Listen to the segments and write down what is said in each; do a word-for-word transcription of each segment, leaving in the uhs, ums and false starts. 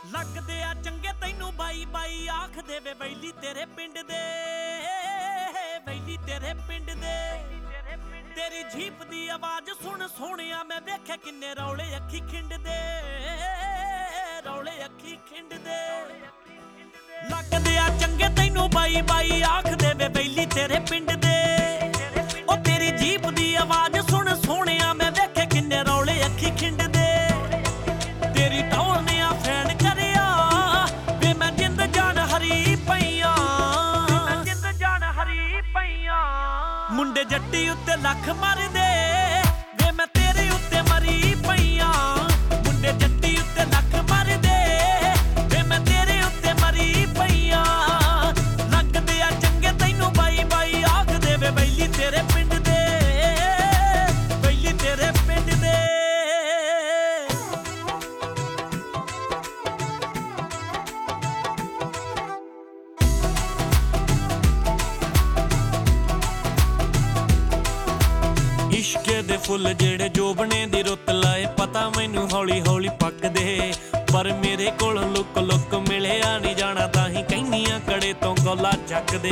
ਲੱਗਦੇ ਆ ਚੰਗੇ ਤੈਨੂੰ ਬਾਈ ਬਾਈ ਆਖ ਦੇਵੇ ਵੈਲੀ ਤੇਰੇ ਪਿੰਡ ਦੇ ਵੈਲੀ ਤੇਰੇ ਪਿੰਡ ਦੇ ਤੇਰੀ ਜੀਪ ਦੀ ਆਵਾਜ਼ ਸੁਣ ਸੋਹਣਿਆ ਮੈਂ ਵੇਖਿਆ ਕਿੰਨੇ ਰੌਲੇ ਅੱਖੀ ਖਿੰਡਦੇ ਰੌਲੇ ਅੱਖੀ ਖਿੰਡਦੇ ਲੱਗਦੇ ਆ ਚੰਗੇ ਤੈਨੂੰ ਬਾਈ ਬਾਈ ਆਖ ਦੇਵੇ ਵੈਲੀ ਤੇਰੇ ਪਿੰਡ ਦੇ ਉਹ ਤੇਰੀ ਜੀਪ ਦੀ ਆਵਾਜ਼ ਸੁਣ ਸੋਹਣਿਆ ਮੈਂ ਵੇਖਿਆ ਕਿੰਨੇ ਰੌਲੇ ਅੱਖੀ ਖਿੰਡਦੇ ਤੇਰੀ ਟੌਰ ਨੇ ਆ ਫੈਨ ਕਰਿਆ ਵੇ ਮੈਂ ਜਿੰਦ ਜਾਨ ਹਰੀ ਪਈਆਂ ਮੈਂ ਜਿੰਦ ਜਾਨ ਹਰੀ ਪਈਆਂ ਮੁੰਡੇ ਜੱਟੀ ਉੱਤੇ ਲੱਖ ਮਰਦੇ ਵੇ ਮੈਂ ਤੇਰੇ ਉੱਤੇ ਮਰੀ ਪਈਆਂ ਮੁੰਡੇ ਜੱਟੀ ਉੱਤੇ ਲੱਖ ਮਰਦੇ ਵੇ ਮੈਂ ਤੇਰੇ ਉੱਤੇ ਮਰੀ ਪਈਆਂ ਲੱਗਦੇ ਆ ਚੰਗੇ ਤੈਨੂੰ ਬਾਈ ਬਾਈ ਆਖ ਦੇਵੇ ਵੈਲੀ ਤੇਰੇ ਪਿੰਡ ਦੇ ਵੈਲੀ ਤੇਰੇ ਪਿੰਡ ਦੇ इश्के दे फुल जेड़े जोबने दी रुत लाए पता मैनू हौली हौली पकदे पर मेरे कोल लुक लुक मिलिया नहीं जाना ताही कहनियां कड़े तो गौला चकदे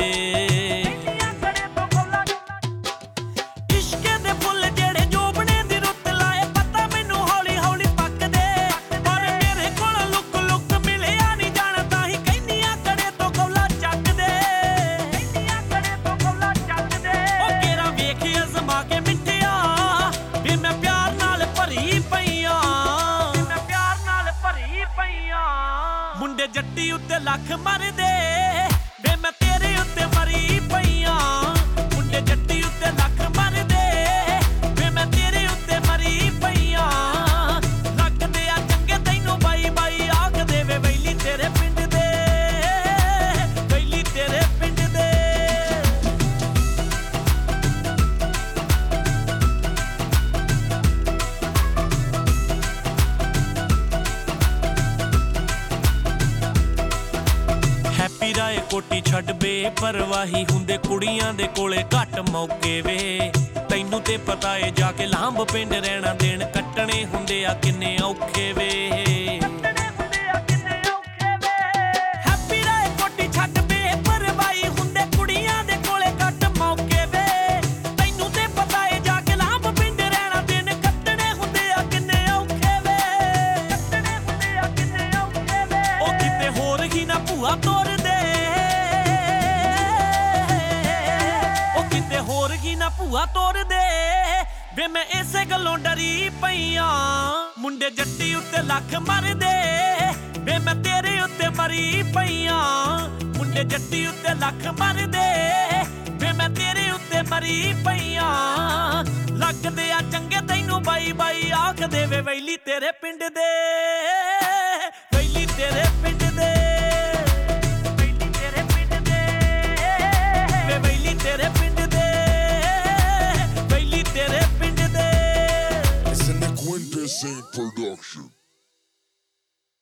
इश्के दे फुल जेड़े जोबने दी रुत लाए पता मैनू हौली हौली पकदे पर मेरे कोल लुक लुक मिलिया नहीं जाना ताही कहनियां कड़े तो गौला चकदे कहनियां कड़े तो गौला चकदे ओ केरा वेख अजमा के ਮੁੰਡੇ ਜੱਟੀ ਉੱਤੇ ਲੱਖ ਮਰਦੇ ਵੇ ਮੈਂ ਤੇਰੇ ਉੱਤੇ ਮਰੀ ਪਈਆਂ ਮੁੰਡੇ ਜੱਟੀ ਉੱਤੇ ਲੱਖ ਮਰਦੇ ਵੇ ਮੈਂ ਤੇਰੇ ਉੱਤੇ ਮਰੀ ਪਈਆਂ ਲੱਗਦੇ ਆ ਚੰਗੇ ਤੈਨੂੰ ਬਾਈ ਬਾਈ ਆਖ ਦੇਵੇ ਵੈਲੀ ਤੇਰੇ ਪਿੰਡ ਦੇ ਵੈਲੀ ਤੇਰੇ ਪਿੰਡ ਦੇ ਹੈਪੀ ਰਾਏ ਕੋਟੀ ਛੱਡ ਬੇਪਰਵਾਹੀ ਹੁੰਦੇ ਕੁੜੀਆਂ ਦੇ ਕੋਲੇ ਘੱਟ ਮੌਕੇ ਵੇ ਤੈਨੂੰ ਤੇ ਪਤਾ ਏ ਜਾ ਕੇ ਲਾਂਭ ਪਿੰਡ ਰਹਿਣਾ ਦਿਨ ਕੱਟਣੇ ਹੁੰਦੇ ਆ ਕਿੰਨੇ ਔਖੇ ਵੇ ਹੈਪੀ ਰਾਏ ਕੋਟੀ ਛੱਡ ਬੇਪਰਵਾਹੀ ਹੁੰਦੇ ਕੁੜੀਆਂ ਦੇ ਕੋਲੇ ਘੱਟ ਮੌਕੇ ਵੇ ਤੈਨੂੰ ਤੇ ਪਤਾ ਏ ਜਾ ਕੇ ਲਾਂਭ ਪਿੰਡ ਰਹਿਣਾ ਦਿਨ ਕੱਟਣੇ ਹੁੰਦੇ ਆ ਕਿੰਨੇ ਔਖੇ ਵੇ ਕੱਟਣੇ ਹੁੰਦੇ ਆ ਕਿੰਨੇ ਔਖੇ ਵੇ ਉਹ ਕਿਤੇ ਹੋਰ ਹੀ ਨਾ ਭੂਆ ਤੋਰ ਹੋਰ ਕੀ ਨਾ ਭੂਆ ਤੋਰਦੇ ਵੇ ਮੈਂ ਇਸੇ ਗੱਲੋਂ ਡਰੀ ਪਈਆਂ ਮੁੰਡੇ ਜੱਟੀ ਉੱਤੇ ਲੱਖ ਮਰਦੇ ਵੇ ਮੈਂ ਤੇਰੇ ਉੱਤੇ ਮਰੀ ਪਈਆਂ ਮੁੰਡੇ ਜੱਟੀ ਉੱਤੇ ਲੱਖ ਮਰਦੇ ਵੇ ਮੈਂ ਤੇਰੇ ਉੱਤੇ ਮਰੀ ਪਈਆਂ ਲੱਗਦੇ ਆ ਚੰਗੇ ਤੈਨੂੰ ਬਾਈ ਬਾਈ ਆਖ ਦੇਵੇ ਵੈਲੀ ਤੇਰੇ ਪਿੰਡ ਦੇ